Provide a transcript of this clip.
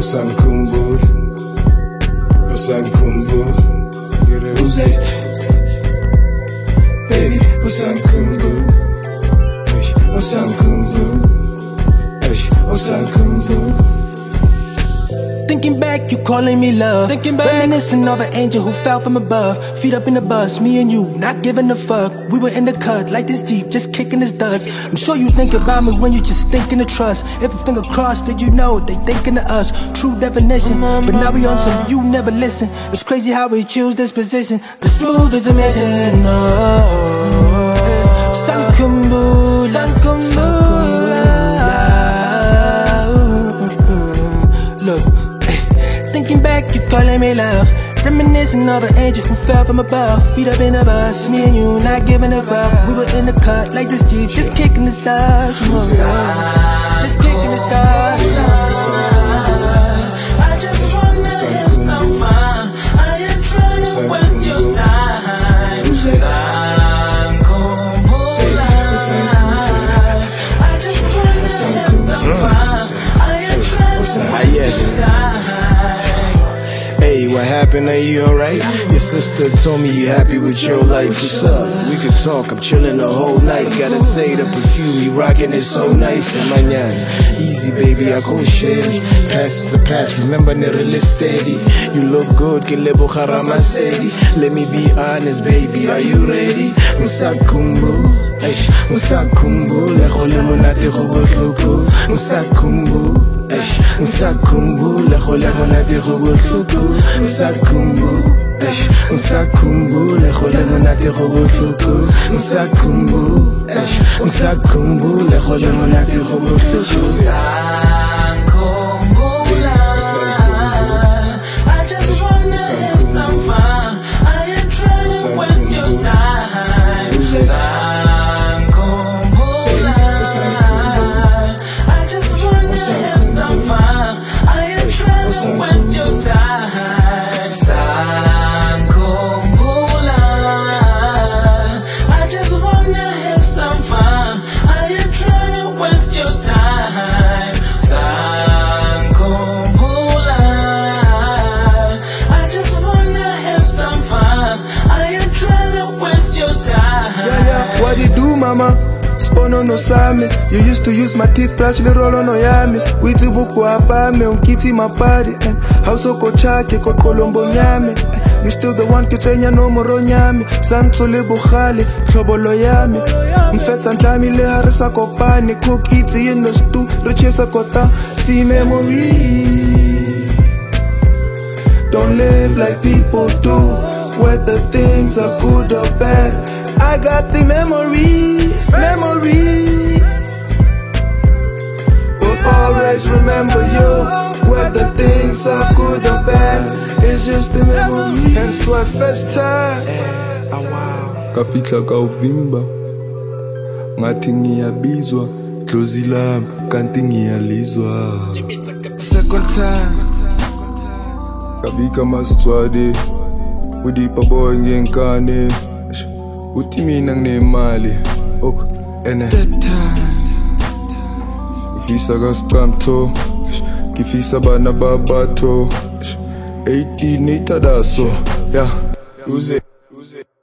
Usankhumbula, who's it? Baby, usankhumbula, usankhumbula. Thinking back, you calling me love. Reminiscing of an angel who fell from above. Feet up in the bus, me and you, not giving a fuck. We were in the cut, like this Jeep, just kicking this dust. I'm sure you think about me when you just thinking of trust. If a finger crossed, did you know they thinking of us? True definition, but now we on some you never listen. It's crazy how we choose this position. The smooth is a mission. Look, thinking back, you calling me love. Reminiscing of an angel who fell from above. Feet up in the bus, me and you, not giving a fuck. We were in the cut, like this Jeep, just kicking the stars. Just kicking the stars. I just wanna have some fun. I ain't trying to waste your time. I just wanna have some fun. I ain't trying to waste your time. Hey, what happened? Are you alright? Your sister told me you happy with your life. What's up? We could talk, I'm chilling the whole night. Gotta say the perfume you rockin' is so nice. And mañana, easy baby, I go shady. Past is the past, remember never steady. You look good, get lebo harama steady. Let me be honest baby, are you ready? Usankhumbula, usankhumbula, khole monate go botlhoko. Usankhumbula, usankhumbula, khole monate go botlhoko. Usankhumbula, khole monate go botlhoko. Usankhumbula, khole monate go botlhoko. I just wanna have some fun. I ain't trying to waste your time. I just wanna have some fun. I ain't trying to waste your time. I just wanna have some fun. I ain't trying to waste your time. I just wanna have some fun. I ain't trying to waste your time. Yeah, what you do, mama? Spono no same. You used to use my teeth, brush the roll on oyame. Witi buku abame, unkiti mapari. House oko chake, ko kolombo nyame. You still the one kitenya no moro nyame. Santo le bukhali, shobolo yame. Mfetsa ntlami le harisa kopani. Cook iti in the stew, richesa kota. See memory. Don't live like people do, whether things are good or bad. I got the memories. Will always remember you, whether things are good or bad. It's just the memory. Hence why first time kafika kauvimba ngathi ngiyabizwa dlozi lami kanti ngiyalizwa. second time kafika masitwade udipa boy ngenkane uthi mina nginemali ene that time ngifisa kasicamtho ngifisa bana babatho 18 itadaso yeah uze